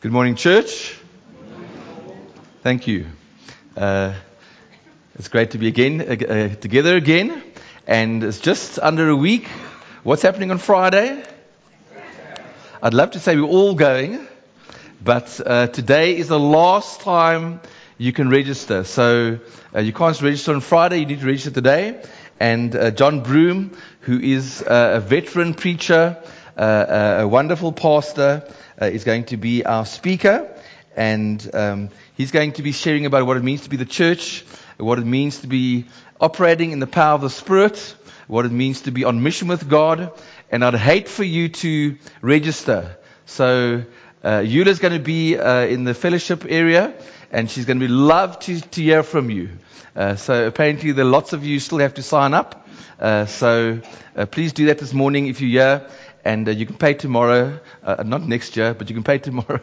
Good morning, church. Thank you. It's great to be together again. And it's just under a week. What's happening on Friday? I'd love to say we're all going, but today is the last time you can register. So you can't register on Friday. You need to register today. And John Broom, who is a veteran preacher, a wonderful pastor, is going to be our speaker, and he's going to be sharing about what it means to be the church, what it means to be operating in the power of the Spirit, what it means to be on mission with God. And I'd hate for you to register. So Eula's going to be in the fellowship area, and she's going to be love to hear from you. So apparently there are lots of you still have to sign up. So please do that this morning if you're here. And you can pay tomorrow, not next year, but you can pay tomorrow.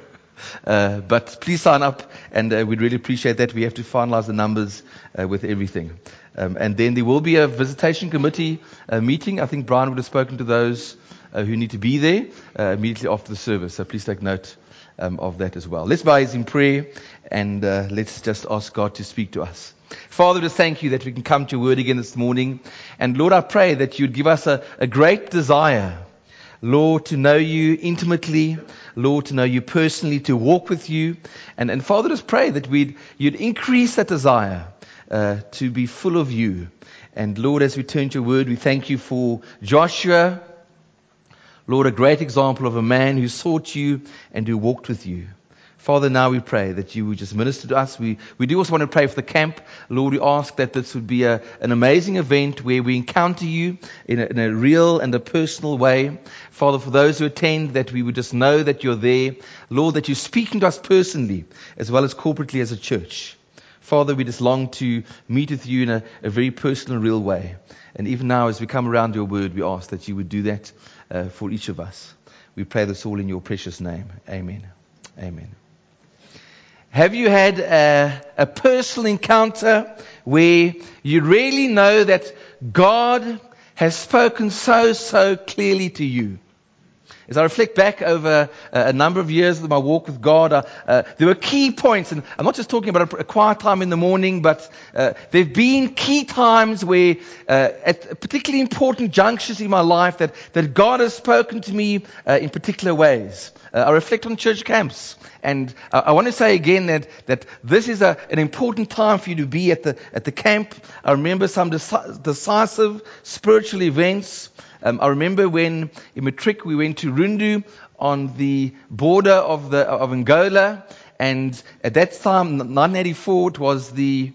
But please sign up, and we'd really appreciate that. We have to finalize the numbers with everything. And then there will be a visitation committee meeting. I think Brian would have spoken to those who need to be there immediately after the service. So please take note of that as well. Let's bow in prayer, and let's just ask God to speak to us. Father, just thank you that we can come to your word again this morning. And Lord, I pray that you'd give us a great desire, Lord, to know you intimately, Lord, to know you personally, to walk with you. And Father, just pray that you'd increase that desire to be full of you. And Lord, as we turn to your word, we thank you for Joshua, Lord, a great example of a man who sought you and who walked with you. Father, now we pray that you would just minister to us. We do also want to pray for the camp. Lord, we ask that this would be an amazing event where we encounter you in a real and a personal way. Father, for those who attend, that we would just know that you're there. Lord, that you're speaking to us personally as well as corporately as a church. Father, we just long to meet with you in a very personal, real way. And even now, as we come around your word, we ask that you would do that for each of us. We pray this all in your precious name. Amen. Amen. Have you had a personal encounter where you really know that God has spoken so clearly to you? As I reflect back over a number of years of my walk with God, there were key points, and I'm not just talking about a quiet time in the morning, but there have been key times where, at particularly important junctures in my life, that God has spoken to me in particular ways. I reflect on church camps, and I want to say again that this is an important time for you to be at the camp. I remember some decisive spiritual events. I remember when in Matric we went to Rundu on the border of Angola, and at that time, 1984, it was the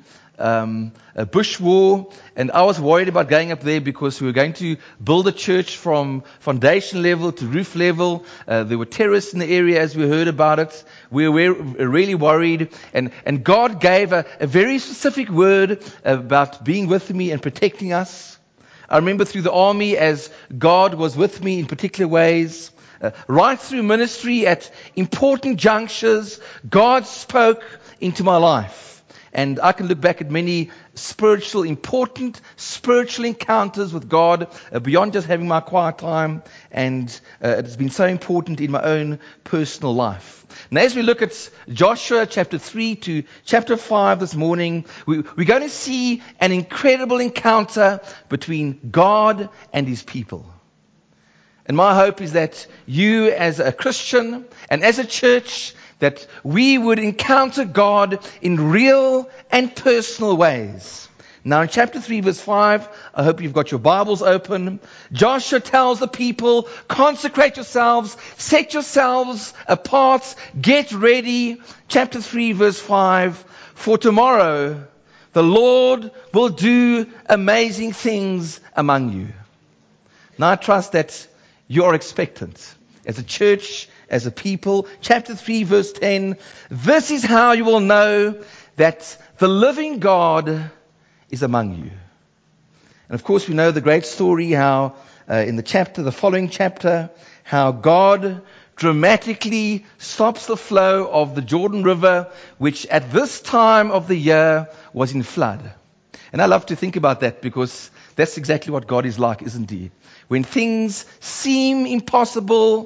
Bush War, and I was worried about going up there because we were going to build a church from foundation level to roof level. There were terrorists in the area as we heard about it. We were really worried, and God gave a very specific word about being with me and protecting us. I remember through the army as God was with me in particular ways. Right through ministry at important junctures, God spoke into my life. And I can look back at many important spiritual encounters with God beyond just having my quiet time. And it has been so important in my own personal life. Now, as we look at Joshua chapter 3 to chapter 5 this morning, we're going to see an incredible encounter between God and his people. And my hope is that you as a Christian and as a church, that we would encounter God in real and personal ways. Now in chapter 3 verse 5, I hope you've got your Bibles open. Joshua tells the people, consecrate yourselves, set yourselves apart, get ready. Chapter 3 verse 5, for tomorrow the Lord will do amazing things among you. Now I trust that you are expectant as a church, as a people. Chapter 3 verse 10, this is how you will know that the living God is among you. And of course we know the great story how in the following chapter, how God dramatically stops the flow of the Jordan River, which at this time of the year was in flood. And I love to think about that because that's exactly what God is like, isn't he? When things seem impossible,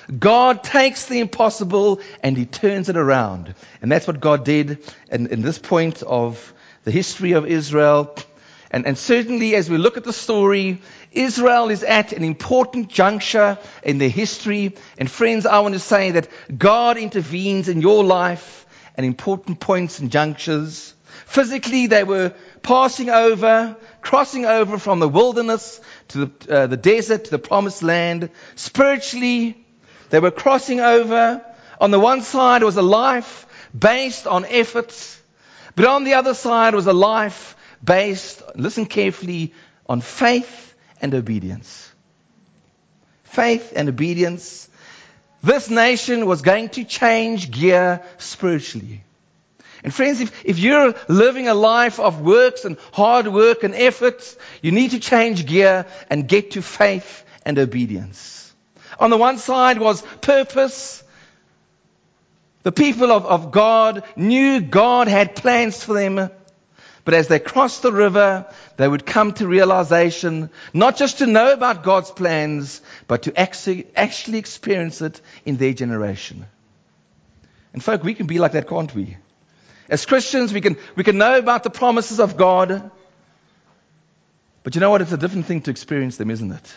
God takes the impossible and He turns it around. And that's what God did in this point of the history of Israel. And certainly as we look at the story, Israel is at an important juncture in their history. And friends, I want to say that God intervenes in your life at important points and junctures. Physically, they were crossing over from the wilderness to the desert, to the promised land. Spiritually, they were crossing over. On the one side was a life based on efforts, but on the other side was a life based, listen carefully, on faith and obedience. Faith and obedience. This nation was going to change gear spiritually. And friends, if you're living a life of works and hard work and efforts, you need to change gear and get to faith and obedience. On the one side was purpose. The people of God knew God had plans for them. But as they crossed the river, they would come to realization, not just to know about God's plans, but to actually experience it in their generation. And folk, we can be like that, can't we? As Christians, we can know about the promises of God. But you know what? It's a different thing to experience them, isn't it?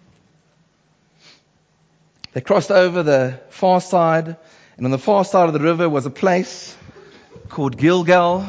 They crossed over the far side, and on the far side of the river was a place called Gilgal.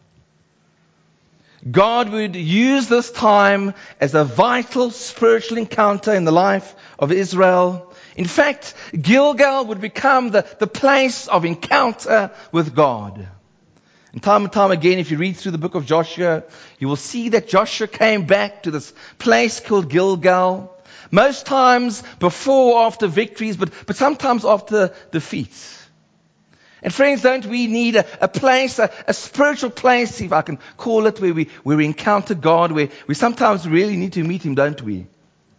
God would use this time as a vital spiritual encounter in the life of Israel. In fact, Gilgal would become the place of encounter with God. And time again, if you read through the book of Joshua, you will see that Joshua came back to this place called Gilgal. Most times before or after victories, but sometimes after defeats. And friends, don't we need a place, a spiritual place, if I can call it, where we encounter God, where we sometimes really need to meet Him, don't we?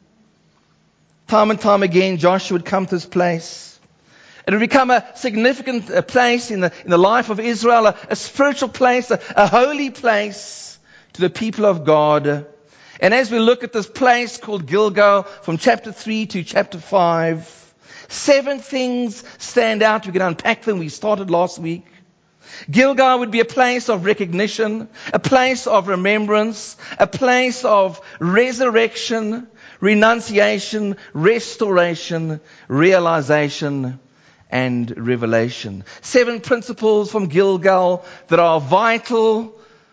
Time and time again, Joshua would come to this place. It would become a significant place in the life of Israel, a spiritual place, a holy place to the people of God. And as we look at this place called Gilgal from chapter 3 to chapter 5, 7 things stand out. We can unpack them. We started last week. Gilgal would be a place of recognition, a place of remembrance, a place of resurrection, renunciation, restoration, realization, and revelation. 7 principles from Gilgal that are vital.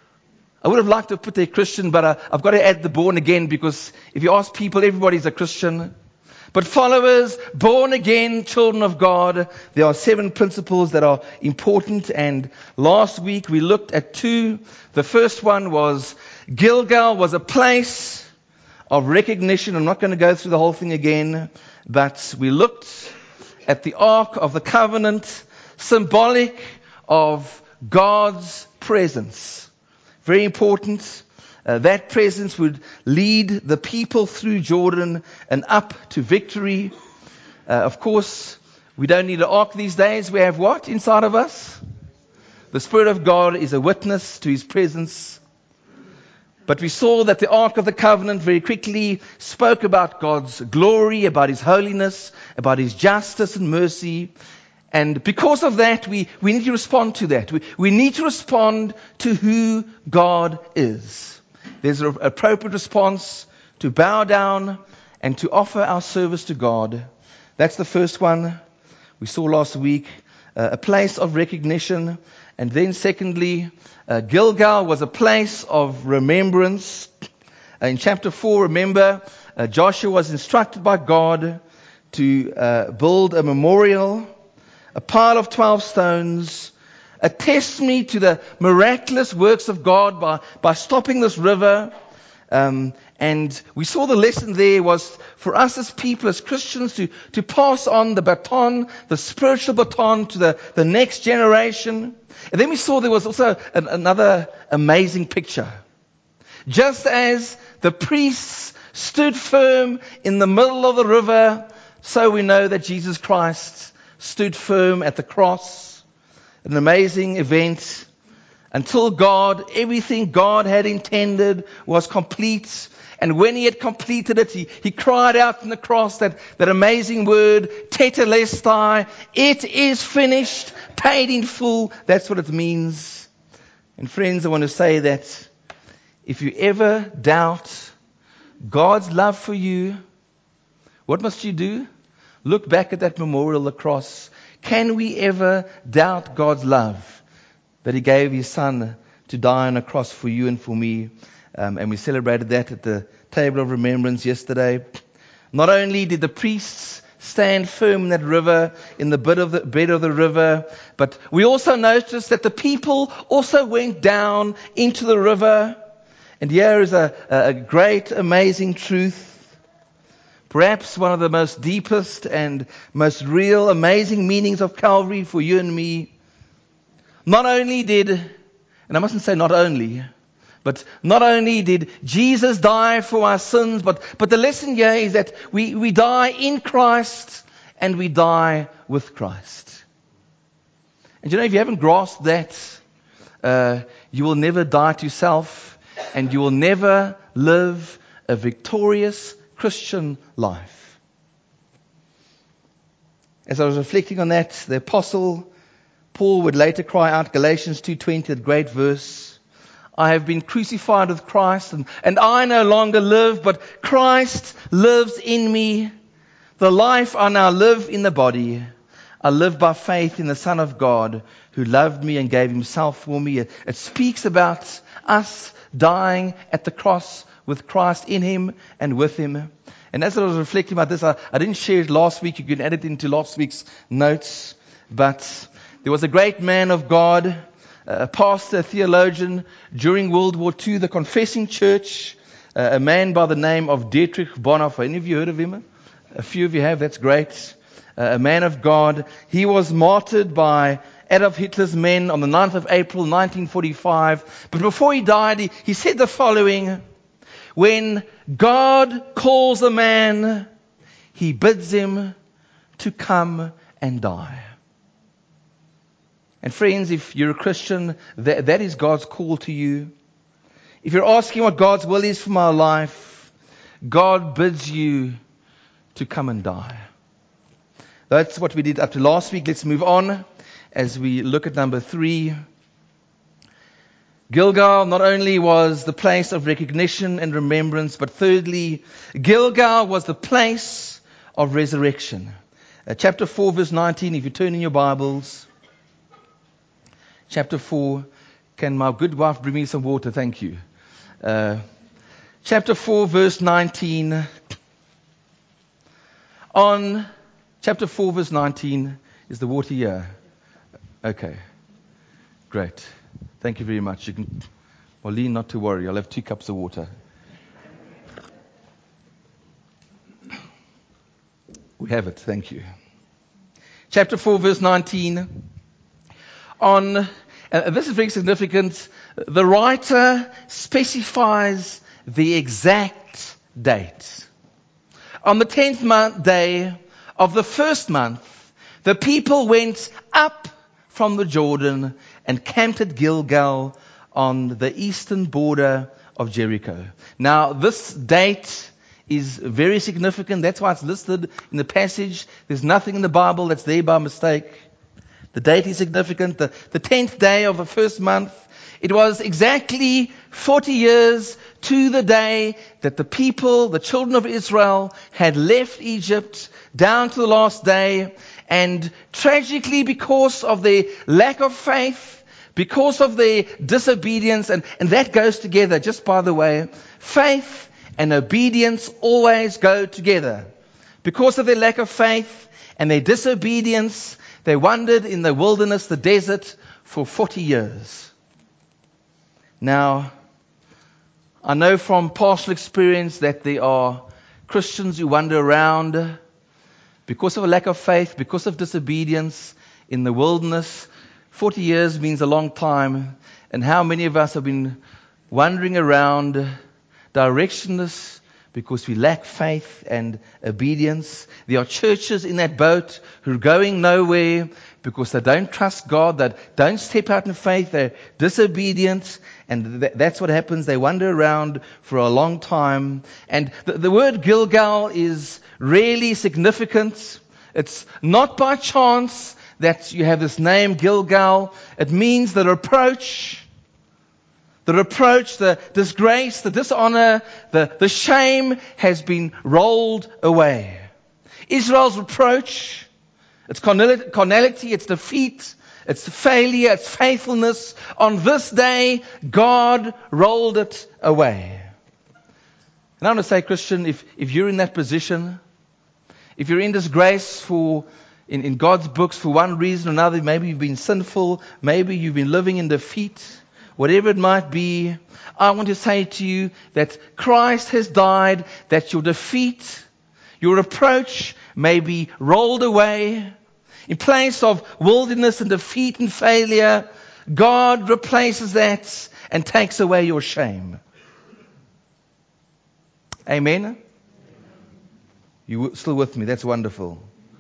I would have liked to have put there Christian, but I've got to add the born again, because if you ask people, everybody's a Christian. But followers, born again, children of God, there are 7 principles that are important. And last week we looked at 2. The first one was Gilgal was a place of recognition. I'm not going to go through the whole thing again, but we looked at the Ark of the Covenant, symbolic of God's presence. Very important. That presence would lead the people through Jordan and up to victory. Of course, we don't need an ark these days. We have what inside of us? The Spirit of God is a witness to His presence. But we saw that the Ark of the Covenant very quickly spoke about God's glory, about His holiness, about His justice and mercy. And because of that, we need to respond to that. We need to respond to who God is. There's an appropriate response to bow down and to offer our service to God. That's the first one we saw last week, a place of recognition. And then secondly, Gilgal was a place of remembrance. In chapter 4, remember, Joshua was instructed by God to build a memorial, a pile of 12 stones, a testimony to the miraculous works of God by stopping this river. And we saw the lesson there was for us as people, as Christians, to pass on the baton, the spiritual baton to the next generation. And then we saw there was also another amazing picture. Just as the priests stood firm in the middle of the river, so we know that Jesus Christ stood firm at the cross. An amazing event. until everything God had intended was complete. And when he had completed it, he cried out on the cross that amazing word, tetelestai, it is finished, paid in full. That's what it means. And friends, I want to say that if you ever doubt God's love for you, what must you do? Look back at that memorial, the cross. Can we ever doubt God's love that he gave his son to die on a cross for you and for me? And we celebrated that at the table of remembrance yesterday. Not only did the priests stand firm in that river, in the bed of the river, but we also noticed that the people also went down into the river. And here is a great, amazing truth. Perhaps one of the most deepest and most real, amazing meanings of Calvary for you and me. Not only did, and I mustn't say not only, but not only did Jesus die for our sins, but the lesson here is that we die in Christ and we die with Christ. And if you haven't grasped that, you will never die to self and you will never live a victorious Christian life. As I was reflecting on that, the Apostle Paul would later cry out, Galatians 2:20, that great verse, I have been crucified with Christ, and I no longer live, but Christ lives in me. The life I now live in the body, I live by faith in the Son of God, who loved me and gave himself for me. It speaks about us dying at the cross with Christ in him and with him. And as I was reflecting about this, I didn't share it last week. You can add it into last week's notes. But there was a great man of God, a pastor, a theologian, during World War II, the Confessing Church, a man by the name of Dietrich Bonhoeffer. Any of you heard of him? A few of you have. That's great. A man of God. He was martyred by Adolf Hitler's men on the 9th of April, 1945. But before he died, he said the following: when God calls a man, he bids him to come and die. And friends, if you're a Christian, that is God's call to you. If you're asking what God's will is for my life, God bids you to come and die. That's what we did up to last week. Let's move on as we look at number 3. Gilgal not only was the place of recognition and remembrance, but thirdly, Gilgal was the place of resurrection. Chapter 4, verse 19, if you turn in your Bibles. Chapter 4, can my good wife bring me some water? Thank you. Chapter 4, verse 19. On chapter 4, verse 19, is the water here? Okay, great. Thank you very much. You can, Marlene, not to worry. I'll have 2 cups of water. We have it. Thank you. Chapter 4, verse 19. This is very significant. The writer specifies the exact date. On the 10th day of the first month, the people went up from the Jordan and camped at Gilgal on the eastern border of Jericho. Now, this date is very significant. That's why it's listed in the passage. There's nothing in the Bible that's there by mistake. The date is significant. The 10th day of the first month. It was exactly 40 years to the day that the people, the children of Israel, had left Egypt down to the last day. And tragically, because of their lack of faith, because of their disobedience, and that goes together, just by the way, faith and obedience always go together. Because of their lack of faith and their disobedience, they wandered in the wilderness, the desert, for 40 years. Now, I know from personal experience that there are Christians who wander around because of a lack of faith, because of disobedience in the wilderness. 40 years means a long time. And how many of us have been wandering around directionless because we lack faith and obedience? There are churches in that boat who are going nowhere, because they don't trust God, they don't step out in faith, they're disobedient, and that's what happens. They wander around for a long time. And the word Gilgal is really significant. It's not by chance that you have this name, Gilgal. It means the reproach, the disgrace, the dishonor, the shame has been rolled away. Israel's reproach, its carnality, its defeat, its failure, its faithfulness, on this day, God rolled it away. And I want to say, Christian, if you're in that position, if you're in disgrace in God's books for one reason or another, maybe you've been sinful, maybe you've been living in defeat, whatever it might be, I want to say to you that Christ has died, that your defeat, your reproach may be rolled away. In place of wilderness and defeat and failure, God replaces that and takes away your shame. Amen? You still with me? That's wonderful.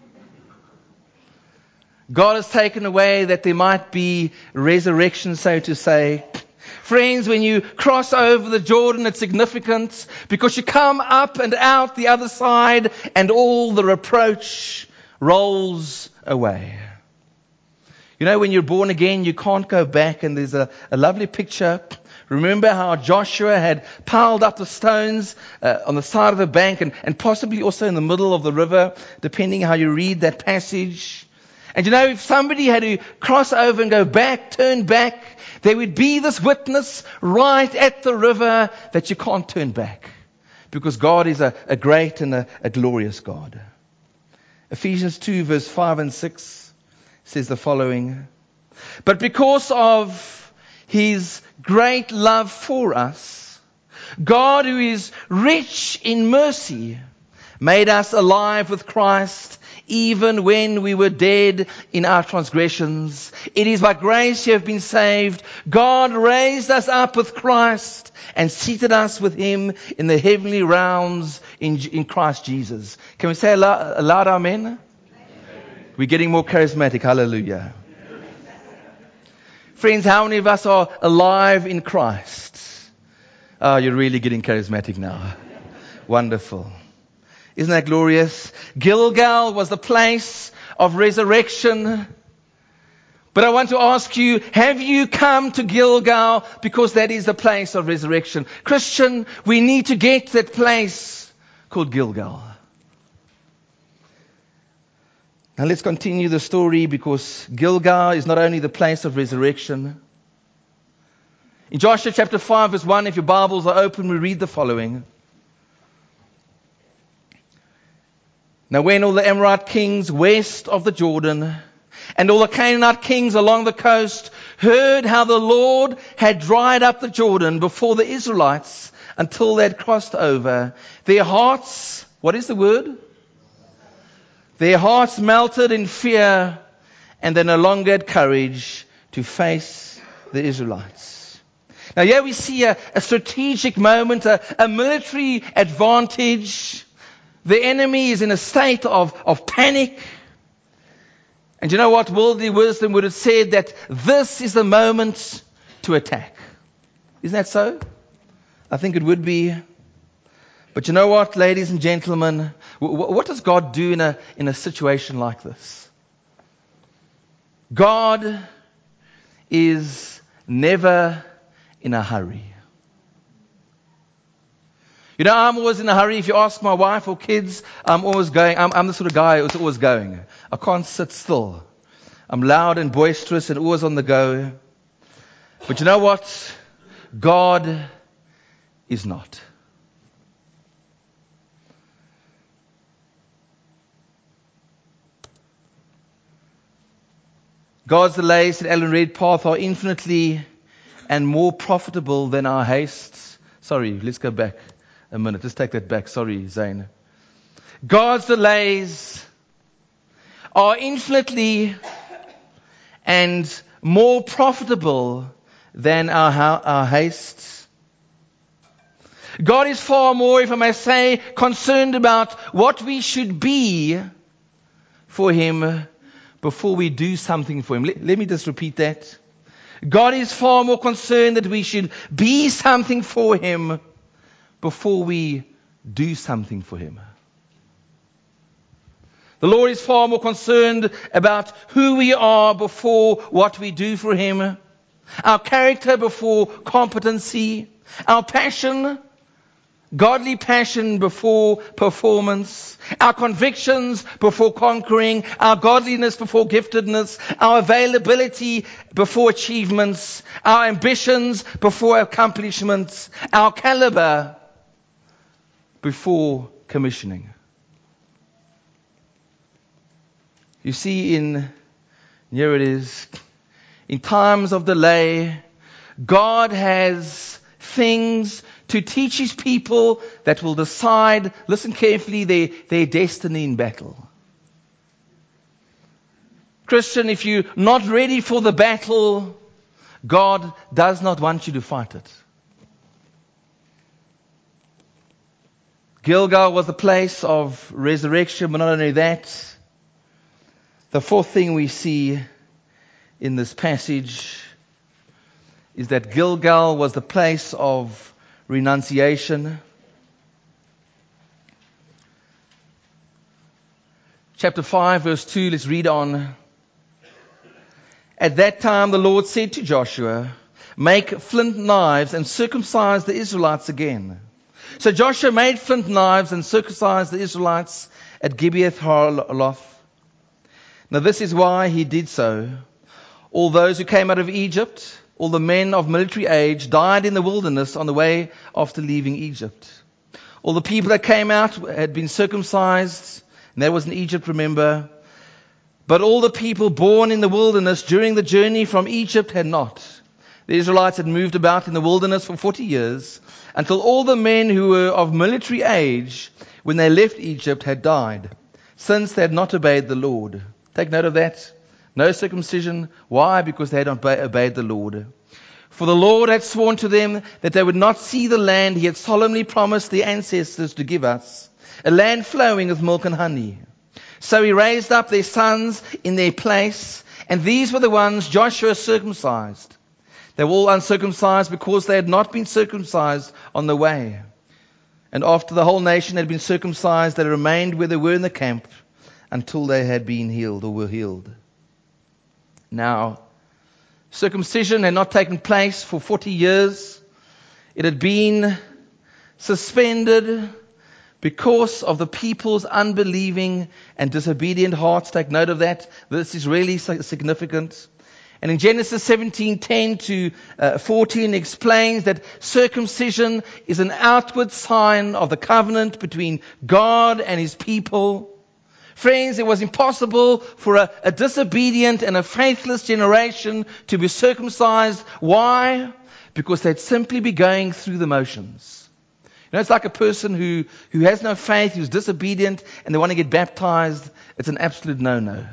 God has taken away that there might be resurrection, so to say. Friends, when you cross over the Jordan, it's significant because you come up and out the other side and all the reproach rolls away. You know, when you're born again, you can't go back, and there's a lovely picture. Remember how Joshua had piled up the stones on the side of the bank and possibly also in the middle of the river, depending how you read that passage. And you know, if somebody had to cross over and go back, turn back, there would be this witness right at the river that you can't turn back. Because God is a great and a glorious God. Ephesians 2 verse 5 and 6 says the following. But because of His great love for us, God, who is rich in mercy, made us alive with Christ, even when we were dead in our transgressions. It is by grace you have been saved. God raised us up with Christ and seated us with Him in the heavenly realms in Christ Jesus. Can we say a loud amen? Amen. We're getting more charismatic. Hallelujah. Friends, how many of us are alive in Christ? Oh, you're really getting charismatic now. Wonderful. Isn't that glorious? Gilgal was the place of resurrection. But I want to ask you, have you come to Gilgal because that is the place of resurrection? Christian, we need to get to that place called Gilgal. Now let's continue the story, because Gilgal is not only the place of resurrection. In Joshua chapter 5 verse 1, if your Bibles are open, we read the following. Now when all the Amorite kings west of the Jordan and all the Canaanite kings along the coast heard how the Lord had dried up the Jordan before the Israelites until they had crossed over, their hearts, what is the word? Their hearts melted in fear, and they no longer had courage to face the Israelites. Now here we see a strategic moment, a military advantage. The enemy is in a state of panic. And you know what? Worldly wisdom would have said that this is the moment to attack. Isn't that so? I think it would be. But you know what, ladies and gentlemen? What does God do in a situation like this? God is never in a hurry. You know, I'm always in a hurry. If you ask my wife or kids, I'm always going. I'm the sort of guy who's always going. I can't sit still. I'm loud and boisterous and always on the go. But you know what? God is not. God's delays at Ellen Redpath are infinitely and more profitable than our haste. Sorry, let's go back a minute. Just take that back. Sorry, Zane. God's delays are infinitely and more profitable than our haste. God is far more, if I may say, concerned about what we should be for Him before we do something for Him. Let me just repeat that. God is far more concerned that we should be something for Him before we do something for Him. The Lord is far more concerned about who we are before what we do for Him. Our character before competency. Our passion, godly passion before performance. Our convictions before conquering. Our godliness before giftedness. Our availability before achievements. Our ambitions before accomplishments. Our caliber before commissioning. You see, here it is, in times of delay, God has things to teach His people that will decide, listen carefully, their destiny in battle. Christian, if you're not ready for the battle, God does not want you to fight it. Gilgal was the place of resurrection, but not only that, the fourth thing we see in this passage is that Gilgal was the place of renunciation. Chapter 5, verse 2, let's read on. At that time the Lord said to Joshua, make flint knives and circumcise the Israelites again. So Joshua made flint knives and circumcised the Israelites at Gibeath Harloth. Now this is why he did so. All those who came out of Egypt, all the men of military age, died in the wilderness on the way after leaving Egypt. All the people that came out had been circumcised, and that was in Egypt, remember. But all the people born in the wilderness during the journey from Egypt had not. The Israelites had moved about in the wilderness for 40 years, until all the men who were of military age, when they left Egypt, had died, since they had not obeyed the Lord. Take note of that. No circumcision. Why? Because they had not obeyed the Lord. For the Lord had sworn to them that they would not see the land He had solemnly promised the ancestors to give us, a land flowing with milk and honey. So He raised up their sons in their place, and these were the ones Joshua circumcised. They were all uncircumcised because they had not been circumcised on the way. And after the whole nation had been circumcised, they remained where they were in the camp until they had been healed or were healed. Now, circumcision had not taken place for 40 years. It had been suspended because of the people's unbelieving and disobedient hearts. Take note of that. This is really significant. And in Genesis 17:10 to 14 explains that circumcision is an outward sign of the covenant between God and His people. Friends, it was impossible for a disobedient and a faithless generation to be circumcised. Why? Because they'd simply be going through the motions. You know, it's like a person who has no faith, who's disobedient, and they want to get baptized. It's an absolute no-no.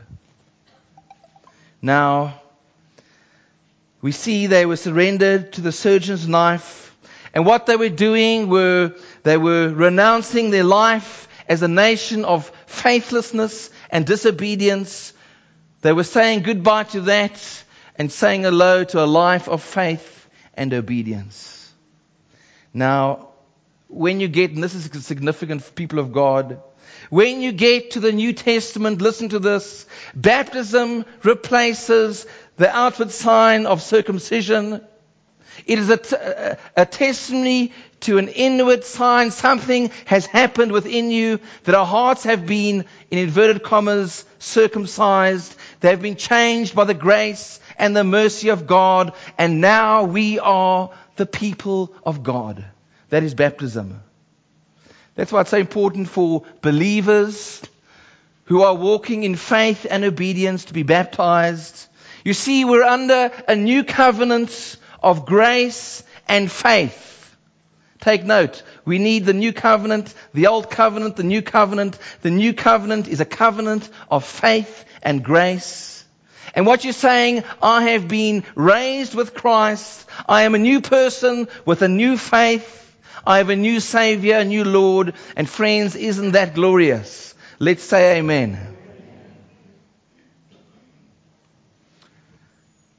Now, we see they were surrendered to the surgeon's knife. And what they were doing they were renouncing their life as a nation of faithlessness and disobedience. They were saying goodbye to that and saying hello to a life of faith and obedience. Now, when you get, and this is significant for people of God, when you get to the New Testament, listen to this, baptism replaces the outward sign of circumcision. It is a testimony to an inward sign. Something has happened within you, that our hearts have been, in inverted commas, circumcised. They have been changed by the grace and the mercy of God, and now we are the people of God. That is baptism. That's why it's so important for believers who are walking in faith and obedience to be baptized. You see, we're under a new covenant of grace and faith. Take note. We need the new covenant, the old covenant, the new covenant. The new covenant is a covenant of faith and grace. And what you're saying, I have been raised with Christ. I am a new person with a new faith. I have a new Savior, a new Lord. And friends, isn't that glorious? Let's say amen.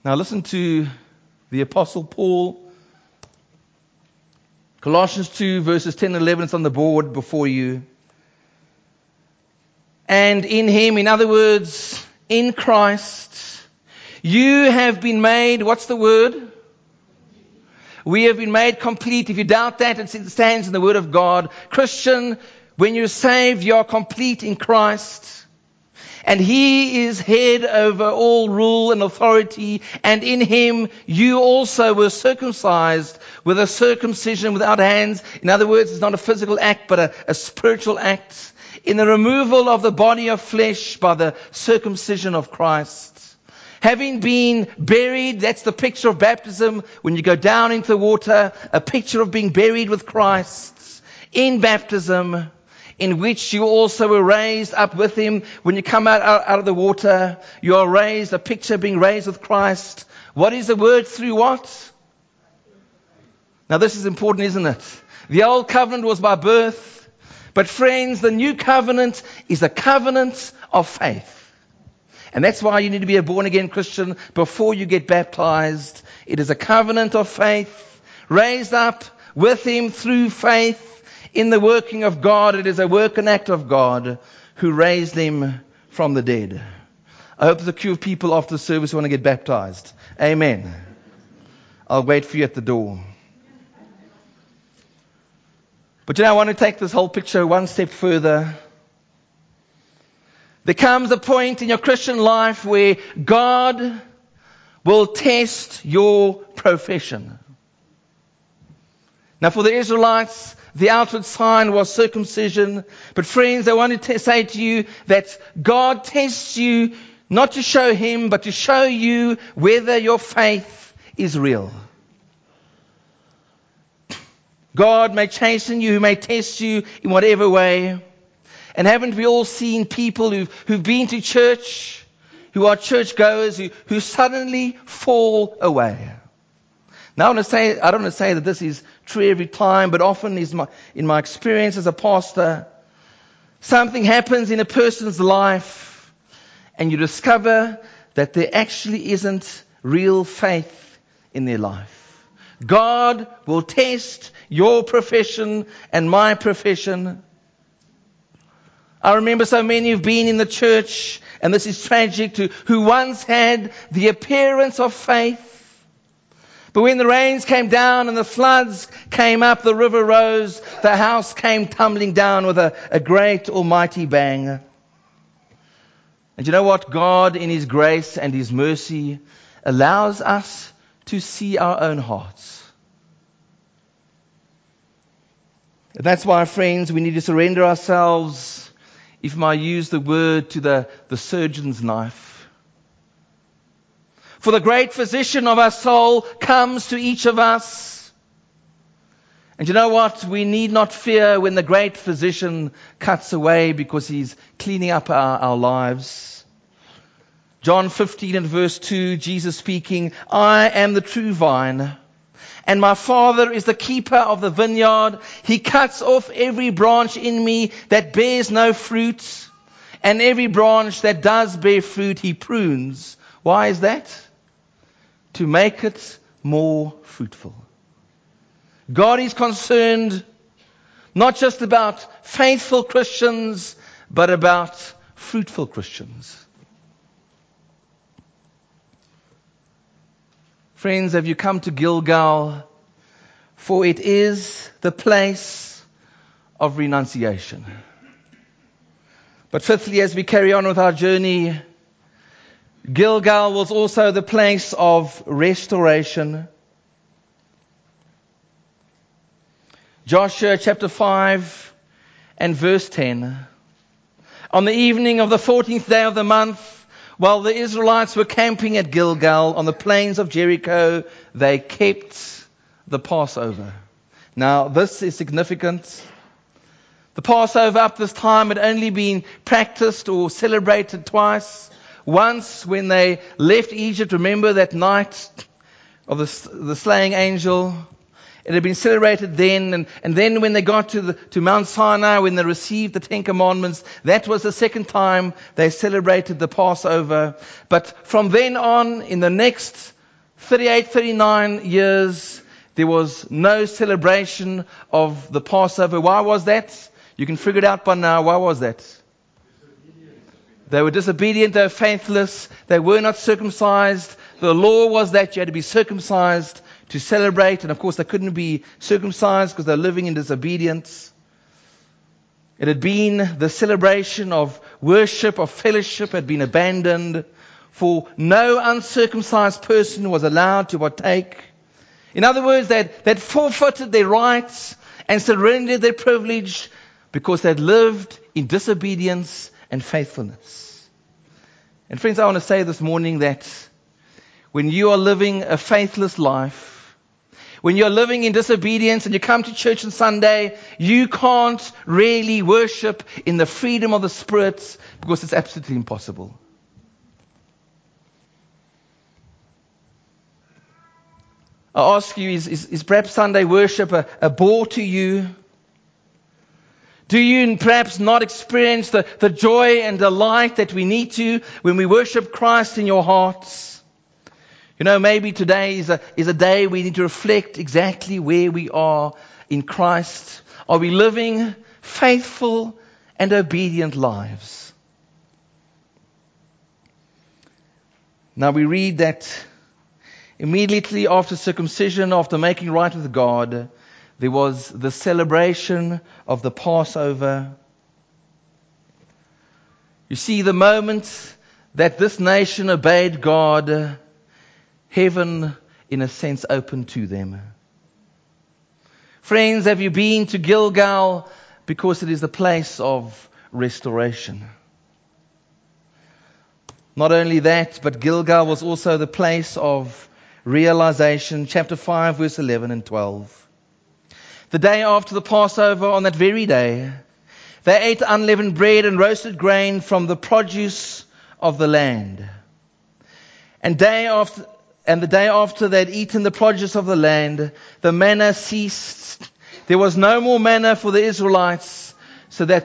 Now listen to the Apostle Paul. Colossians 2 verses 10 and 11, it's on the board before you. And in Him, in other words, in Christ, you have been made, what's the word? We have been made complete. If you doubt that, it stands in the Word of God. Christian, when you're saved, you are complete in Christ. And He is head over all rule and authority. And in Him, you also were circumcised with a circumcision without hands. In other words, it's not a physical act, but a spiritual act. In the removal of the body of flesh by the circumcision of Christ. Having been buried, that's the picture of baptism. When you go down into the water, a picture of being buried with Christ. In baptism, in which you also were raised up with Him. When you come out of the water, you are raised, a picture of being raised with Christ. What is the word? Through what? Now this is important, isn't it? The old covenant was by birth. But friends, the new covenant is a covenant of faith. And that's why you need to be a born-again Christian before you get baptized. It is a covenant of faith, raised up with Him through faith in the working of God. It is a work and act of God who raised Him from the dead. I hope there's a queue of people after the service who want to get baptized. Amen. I'll wait for you at the door. But I want to take this whole picture one step further. There comes a point in your Christian life where God will test your profession. Now for the Israelites, the outward sign was circumcision. But friends, I want to say to you that God tests you not to show Him, but to show you whether your faith is real. God may chasten you, He may test you in whatever way. And haven't we all seen people who've been to church, who are churchgoers, who suddenly fall away? Now I don't want to say that this is true every time, but often in my experience as a pastor, something happens in a person's life and you discover that there actually isn't real faith in their life. God will test your profession and my profession. I remember so many who've been in the church, and this is tragic, who once had the appearance of faith. But when the rains came down and the floods came up, the river rose, the house came tumbling down with a great almighty bang. And you know what? God in His grace and His mercy allows us to see our own hearts. And that's why, friends, we need to surrender ourselves, if I use the word, to the surgeon's knife. For the great physician of our soul comes to each of us. And you know what? We need not fear when the great physician cuts away, because He's cleaning up our lives. John 15 and verse 2, Jesus speaking, I am the true vine, and my Father is the keeper of the vineyard. He cuts off every branch in me that bears no fruit, and every branch that does bear fruit He prunes. Why is that? To make it more fruitful. God is concerned not just about faithful Christians, but about fruitful Christians. Friends, have you come to Gilgal? For it is the place of renunciation. But fifthly, as we carry on with our journey, Gilgal was also the place of restoration. Joshua chapter 5 and verse 10. On the evening of the 14th day of the month, while the Israelites were camping at Gilgal on the plains of Jericho, they kept the Passover. Now, this is significant. The Passover up this time had only been practiced or celebrated twice. Once when they left Egypt, remember that night of the slaying angel. It had been celebrated then, and then when they got to Mount Sinai, when they received the Ten Commandments, that was the second time they celebrated the Passover. But from then on, in the next 38, 39 years, there was no celebration of the Passover. Why was that? You can figure it out by now. Why was that? They were disobedient, they were faithless, they were not circumcised. The law was that you had to be circumcised to celebrate, and of course they couldn't be circumcised because they're living in disobedience. It had been the celebration of worship, of fellowship had been abandoned, for no uncircumcised person was allowed to partake. In other words, they'd forfeited their rights and surrendered their privilege because they'd lived in disobedience and faithfulness. And friends, I want to say this morning that when you are living a faithless life, when you're living in disobedience and you come to church on Sunday, you can't really worship in the freedom of the Spirit because it's absolutely impossible. I ask you, is perhaps Sunday worship a bore to you? Do you perhaps not experience the joy and delight that we need to when we worship Christ in your hearts? You know, maybe today is a day we need to reflect exactly where we are in Christ. Are we living faithful and obedient lives? Now we read that immediately after circumcision, after making right with God, there was the celebration of the Passover. You see, the moment that this nation obeyed God, heaven, in a sense, opened to them. Friends, have you been to Gilgal? Because it is the place of restoration. Not only that, but Gilgal was also the place of realization. Chapter 5, verse 11 and 12. The day after the Passover, on that very day, they ate unleavened bread and roasted grain from the produce of the land. And the day after they'd eaten the produce of the land, the manna ceased. There was no more manna for the Israelites, so that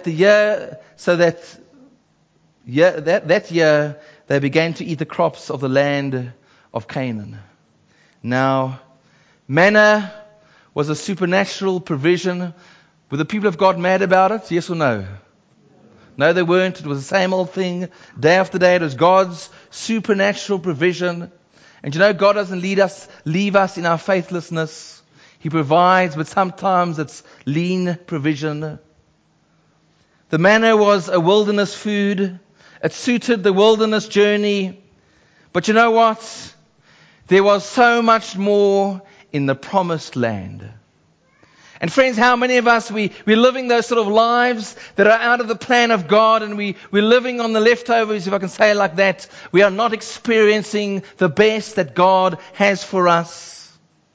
year they began to eat the crops of the land of Canaan. Now, manna was a supernatural provision. Were the people of God mad about it? Yes or no? No, they weren't. It was the same old thing. Day after day, it was God's supernatural provision. And you know, God doesn't leave us in our faithlessness. He provides, but sometimes it's lean provision. The manna was a wilderness food. It suited the wilderness journey. But you know what? There was so much more in the promised land. And friends, how many of us, we're living those sort of lives that are out of the plan of God, and we're living on the leftovers, if I can say it like that. We are not experiencing the best that God has for us.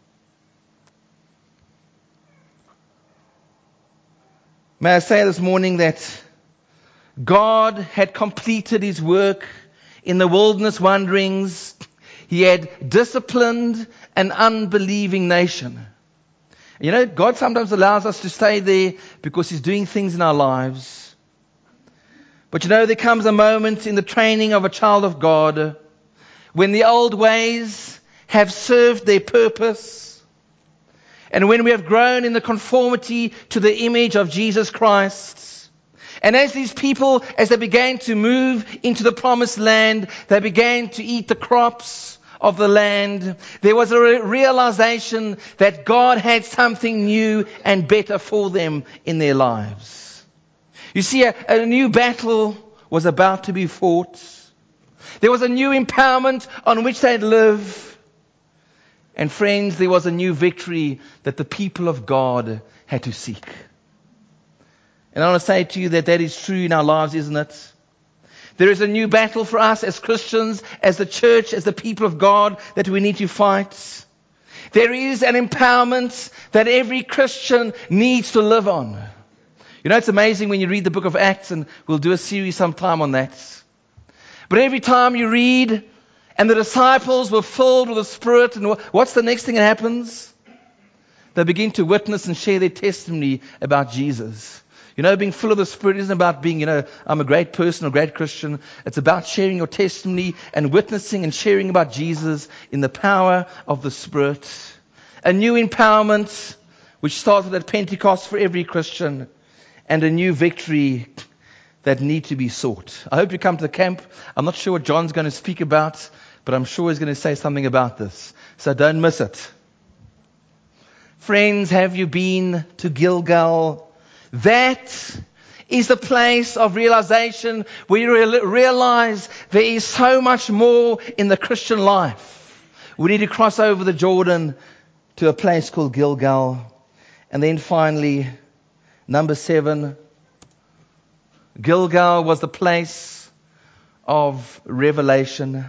May I say this morning that God had completed His work in the wilderness wanderings. He had disciplined an unbelieving nation. You know, God sometimes allows us to stay there because He's doing things in our lives. But you know, there comes a moment in the training of a child of God when the old ways have served their purpose, and when we have grown in the conformity to the image of Jesus Christ. And as these people, as they began to move into the promised land, they began to eat the crops of the land. There was a realization that God had something new and better for them in their lives. You see, a new battle was about to be fought. There was a new empowerment on which they'd live. And friends, there was a new victory that the people of God had to seek. And I want to say to you that is true in our lives, isn't it? There is a new battle for us as Christians, as the church, as the people of God that we need to fight. There is an empowerment that every Christian needs to live on. You know, it's amazing when you read the book of Acts, and we'll do a series sometime on that. But every time you read, and the disciples were filled with the Spirit, and what's the next thing that happens? They begin to witness and share their testimony about Jesus. Being full of the Spirit isn't about being, I'm a great person, a great Christian. It's about sharing your testimony and witnessing and sharing about Jesus in the power of the Spirit. A new empowerment, which started at Pentecost for every Christian, and a new victory that need to be sought. I hope you come to the camp. I'm not sure what John's going to speak about, but I'm sure he's going to say something about this. So don't miss it. Friends, have you been to Gilgal? That is the place of realization where you realize there is so much more in the Christian life. We need to cross over the Jordan to a place called Gilgal. And then finally, number 7, Gilgal was the place of revelation.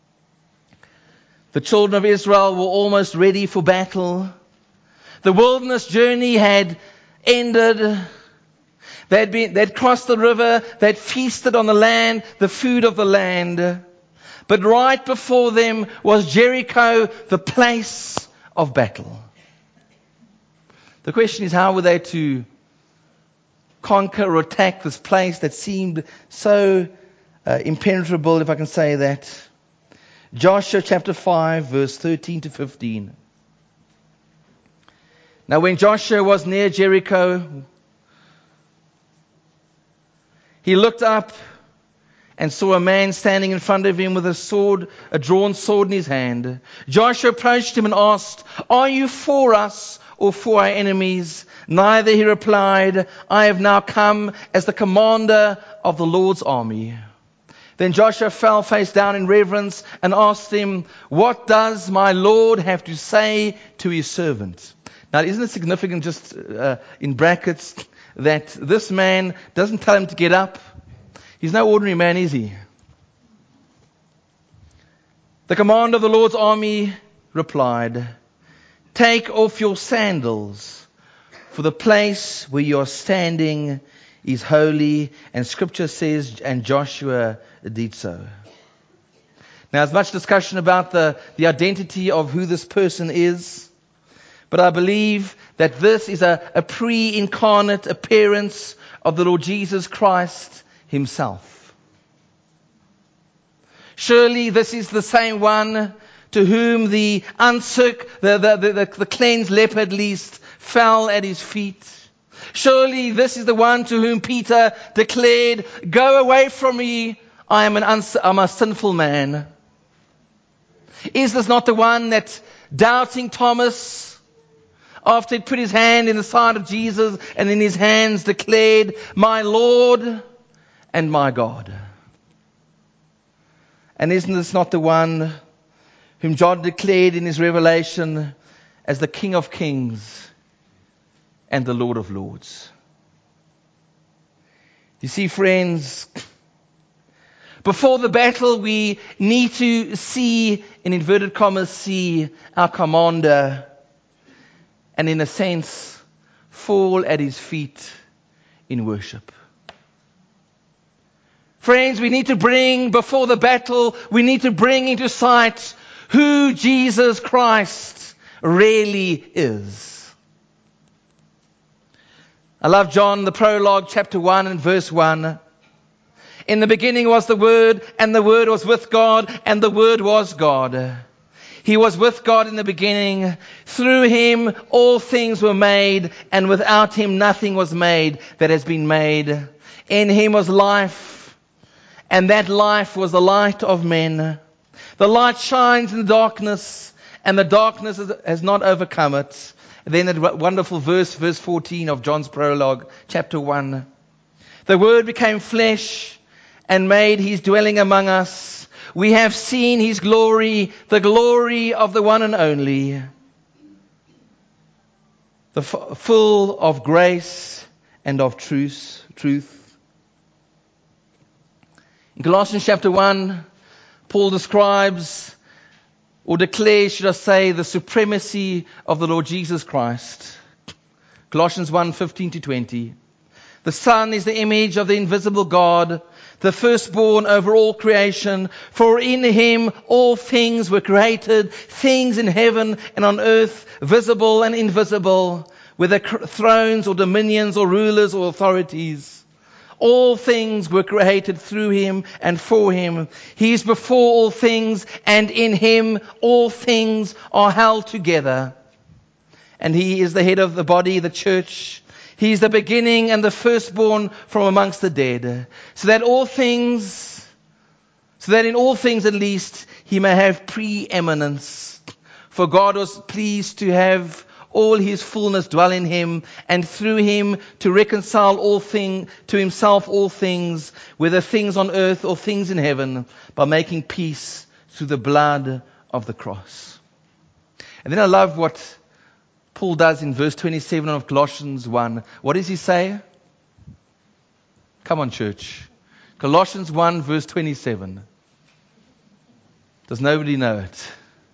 The children of Israel were almost ready for battle. The wilderness journey had ended. They'd crossed the river. They'd feasted on the land, the food of the land. But right before them was Jericho, the place of battle. The question is, how were they to conquer or attack this place that seemed so impenetrable, if I can say that? Joshua chapter 5, verse 13 to 15. Now when Joshua was near Jericho, he looked up and saw a man standing in front of him with a drawn sword in his hand. Joshua approached him and asked, "Are you for us or for our enemies?" Neither, he replied. "I have now come as the commander of the Lord's army." Then Joshua fell face down in reverence and asked him, "What does my Lord have to say to his servant?" Now, isn't it significant, just in brackets, that this man doesn't tell him to get up? He's no ordinary man, is he? The commander of the Lord's army replied, "Take off your sandals, for the place where you are standing is holy." And Scripture says, and Joshua did so. Now, there's much discussion about the identity of who this person is. But I believe that this is a pre-incarnate appearance of the Lord Jesus Christ himself. Surely this is the same one to whom the cleansed leper at least fell at his feet. Surely this is the one to whom Peter declared, "Go away from me, I'm a sinful man." Is this not the one that doubting Thomas, after he'd put his hand in the side of Jesus and in his hands declared, "My Lord and my God"? And isn't this not the one whom John declared in his revelation as the King of Kings and the Lord of Lords? You see, friends, before the battle, we need to see, in inverted commas, see our commander, and in a sense, fall at his feet in worship. Friends, we need to bring before the battle, we need to bring into sight who Jesus Christ really is. I love John, the prologue, chapter 1 and verse 1. In the beginning was the Word, and the Word was with God, and the Word was God. He was with God in the beginning. Through him all things were made, and without him nothing was made that has been made. In him was life, and that life was the light of men. The light shines in the darkness, and the darkness has not overcome it. And then that wonderful verse 14 of John's prologue, chapter 1. The Word became flesh and made his dwelling among us. We have seen his glory, the glory of the one and only, full of grace and of truth. In Colossians chapter 1, Paul describes, or declares, should I say, the supremacy of the Lord Jesus Christ. Colossians 1, 15 to 20. The Son is the image of the invisible God, the firstborn over all creation. For in him all things were created, things in heaven and on earth, visible and invisible, whether thrones or dominions or rulers or authorities. All things were created through him and for him. He is before all things, and in him all things are held together. And he is the head of the body, the church. He is the beginning and the firstborn from amongst the dead, so that in all things at least he may have preeminence. For God was pleased to have all his fullness dwell in him, and through him to reconcile to himself all things, whether things on earth or things in heaven, by making peace through the blood of the cross. And then I love what Paul does in verse 27 of Colossians 1. What does he say? Come on, church. Colossians 1 verse 27. Does nobody know it?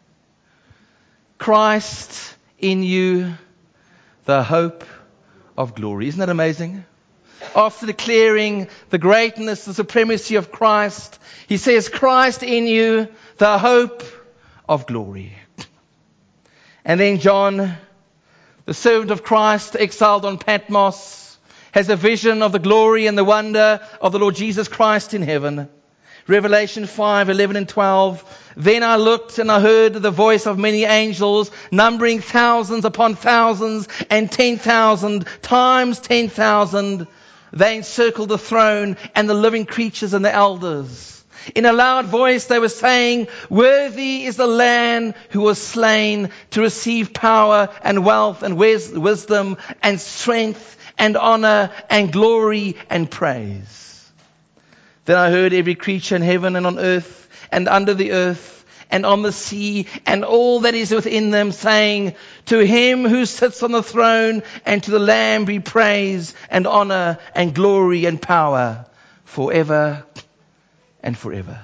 Christ in you, the hope of glory. Isn't that amazing? After declaring the greatness, the supremacy of Christ, he says, Christ in you, the hope of glory. And then John, the servant of Christ, exiled on Patmos, has a vision of the glory and the wonder of the Lord Jesus Christ in heaven. Revelation 5:11 and 12. Then I looked and I heard the voice of many angels, numbering thousands upon thousands and 10,000 times 10,000. They encircled the throne and the living creatures and the elders. In a loud voice they were saying, Worthy is the Lamb who was slain to receive power and wealth and wisdom and strength and honor and glory and praise. Then I heard every creature in heaven and on earth and under the earth and on the sea and all that is within them saying, To him who sits on the throne and to the Lamb be praise and honor and glory and power forever and forever.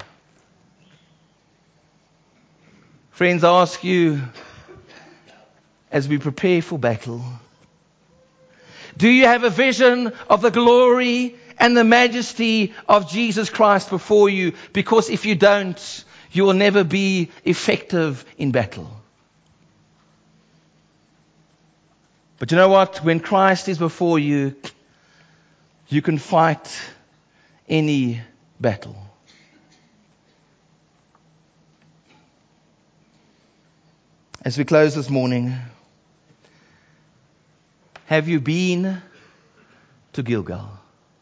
Friends, I ask you, as we prepare for battle, do you have a vision of the glory and the majesty of Jesus Christ before you? Because if you don't, you will never be effective in battle. But you know what? When Christ is before you, you can fight any battle. As we close this morning, have you been to Gilgal?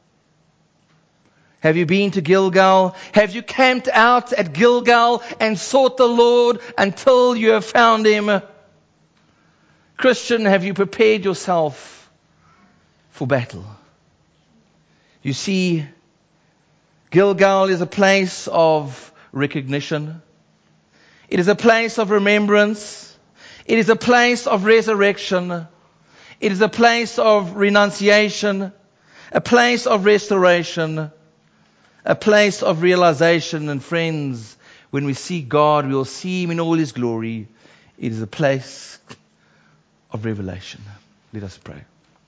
Have you been to Gilgal? Have you camped out at Gilgal and sought the Lord until you have found him? Christian, have you prepared yourself for battle? You see, Gilgal is a place of recognition. It is a place of remembrance. It is a place of resurrection. It is a place of renunciation, a place of restoration, a place of realization. And friends, when we see God, we will see him in all his glory. It is a place of revelation. Let us pray.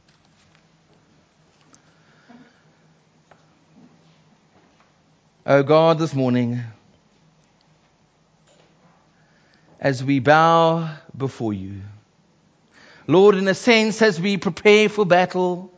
Oh God, this morning, as we bow before you, Lord, in a sense, as we prepare for battle,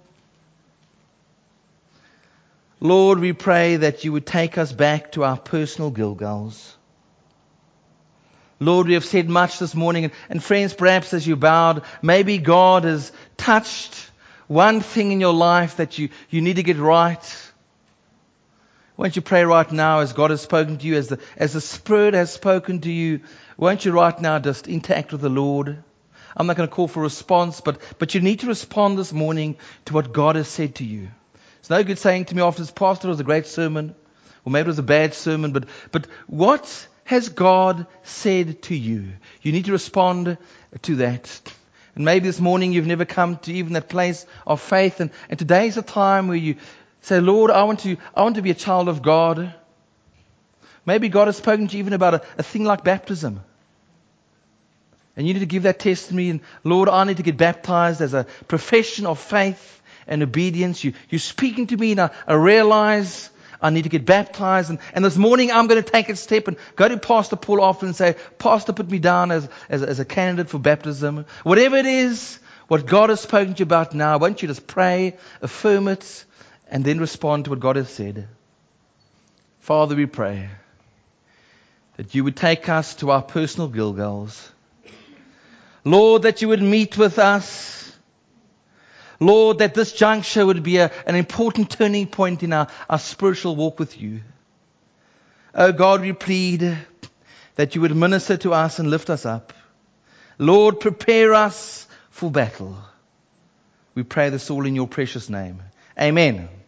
Lord, we pray that you would take us back to our personal Gilgals. Lord, we have said much this morning, and friends, perhaps as you bowed, maybe God has touched one thing in your life that you need to get right. Won't you pray right now as God has spoken to you, as the Spirit has spoken to you? Won't you right now just interact with the Lord? I'm not going to call for a response, but you need to respond this morning to what God has said to you. It's no good saying to me after this, Pastor, it was a great sermon, or maybe it was a bad sermon, but what has God said to you? You need to respond to that. And maybe this morning you've never come to even that place of faith, and today is a time where you say, Lord, I want to be a child of God. Maybe God has spoken to you even about a thing like baptism. And you need to give that testimony. And Lord, I need to get baptized as a profession of faith and obedience. You're speaking to me, and I realize I need to get baptized. And this morning I'm going to take a step and go to Pastor Paul after and say, Pastor, put me down as a candidate for baptism. Whatever it is, what God has spoken to you about now, why don't you just pray, affirm it, and then respond to what God has said. Father, we pray that you would take us to our personal Gilgals. Lord, that you would meet with us. Lord, that this juncture would be an important turning point in our spiritual walk with you. Oh God, we plead that you would minister to us and lift us up. Lord, prepare us for battle. We pray this all in your precious name. Amen.